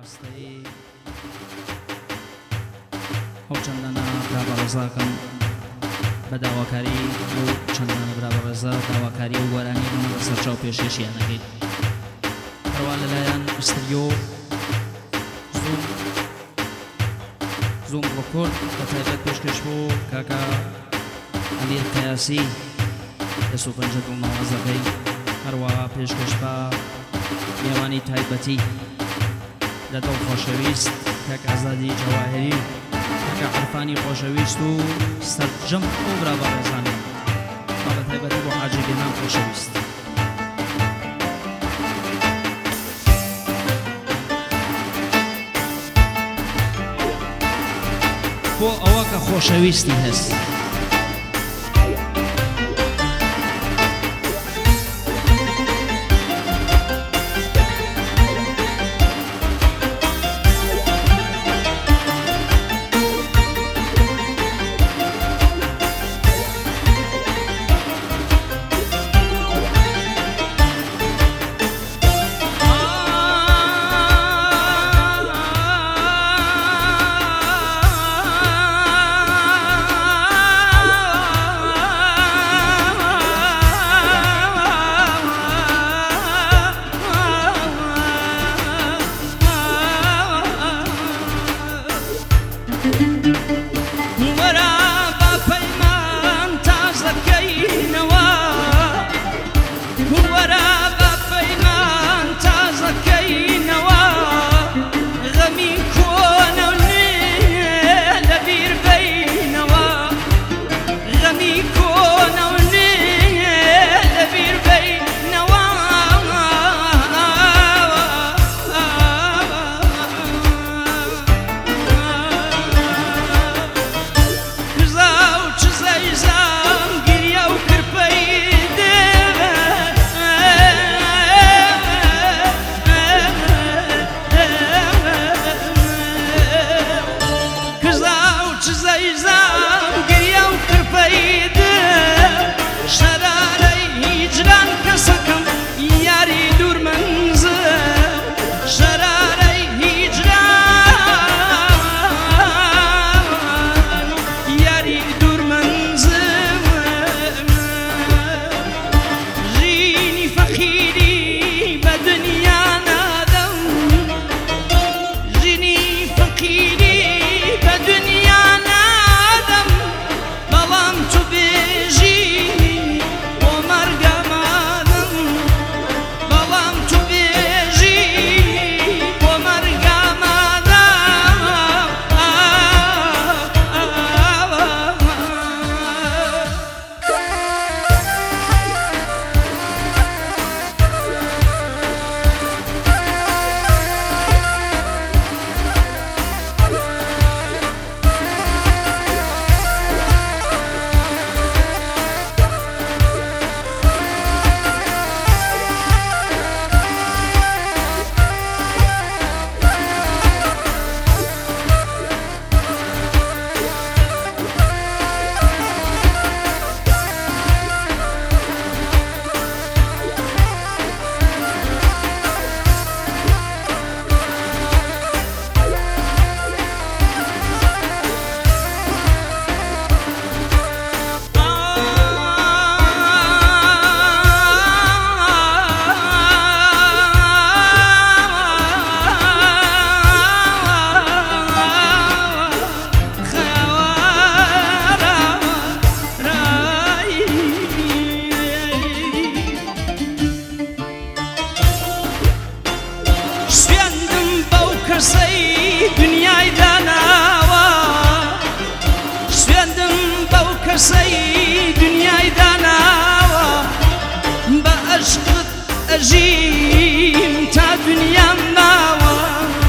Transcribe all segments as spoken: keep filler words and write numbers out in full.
ڕستەی ئەو چەندانە برا بە ڕێزاکەم بە داواکاری ئەو چەندانە برا بە ڕێزا داواکاری و وەرانی بوون بەسەر چاو پێشێشیانەکەیت هەروە لەلایەن ئستریۆ زوم زوم ڕۆکۆرد بە تایبەت پێشکەش بۆ کاکا ئەمیر قیاسی دەست و پەنجەت و مەوازەکەی هەروەها پێشکەش بە میێوانی تایبەتی لە دڵ خۆشەویست کاک ئازادی جەواهری کاکا عەرفانی خۆشەویست و سەرجەم ئەو برا بە ڕێزانە بە تایبەتی بۆ حاجی بێنام خۆشەویست بۆ ئەوە کە خۆشەویستی هەست ئەژیم تا دنیام ماوە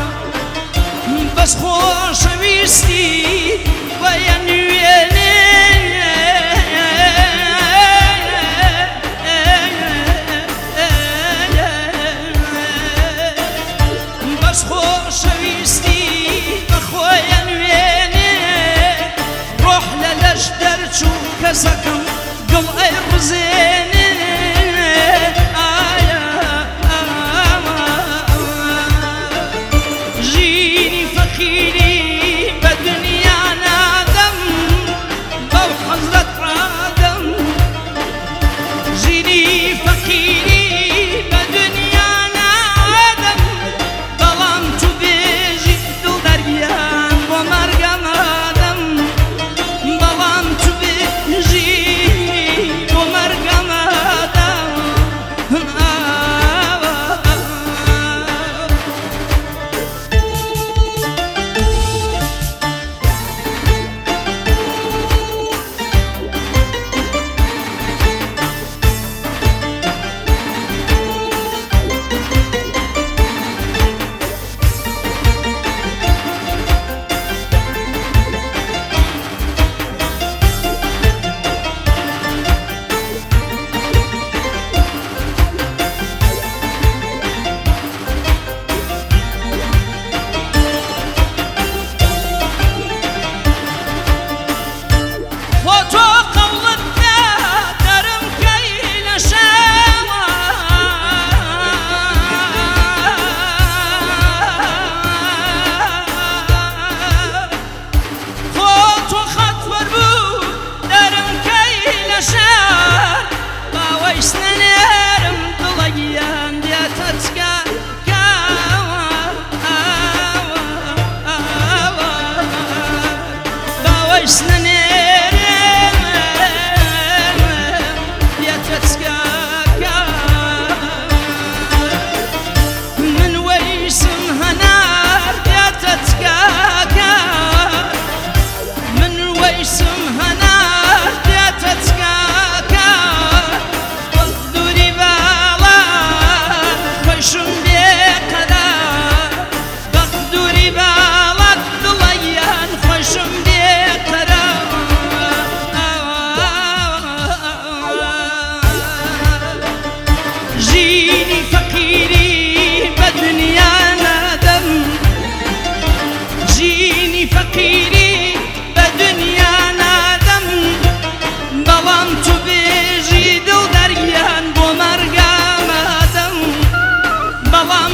بەس خۆشەویستی وەیە نوێنێ بەس خۆشەویستی بەخۆیە نوێنێ ڕۆح لە لەش دەرچوو کەسەکەم گڵ ئەیڕزێنێ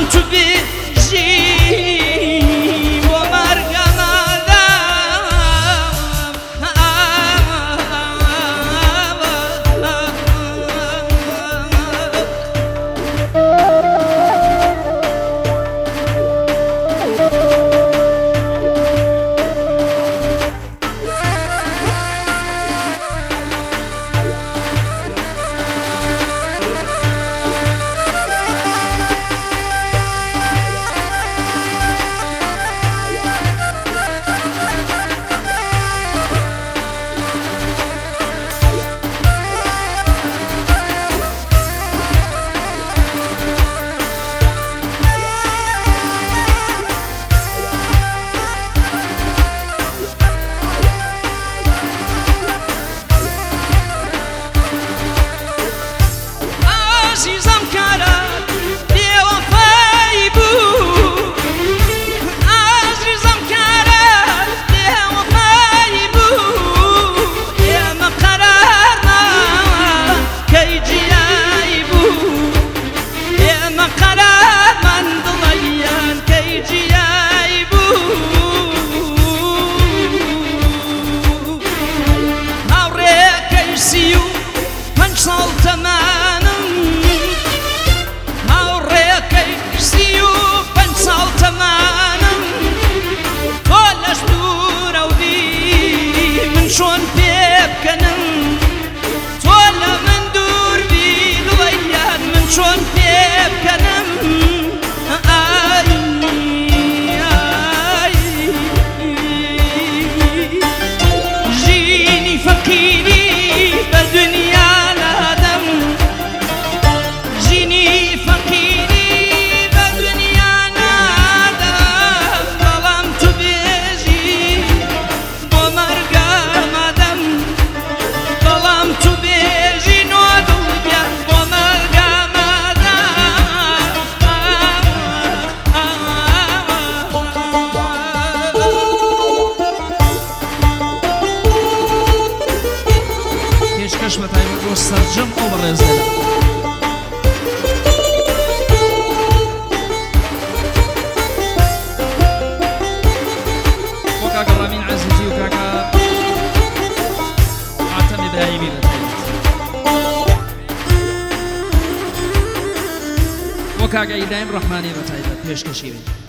تو بێژی بۆ چۆن پێ بکەنم تۆ لە من دوور بی دڵەیان من چۆن پێ بکەنم ژینی فەقیری بە دنیا نادەم ژینی فەقیری بە دنیا نادەم بەڵام تو بێژی بۆ مەرگە تو بێژی نۆ دڵگیان بۆ مەرگەمەدا پێشکەش بە تایبەت بۆ سەرجەم ئەو بەڕێزەرە بۆ کاکە ڕامین عەزیزی و کاکە عاتەم ئیبراهیمی بە وكاكا إبراهيم رحماني بتايبت پێشکەشی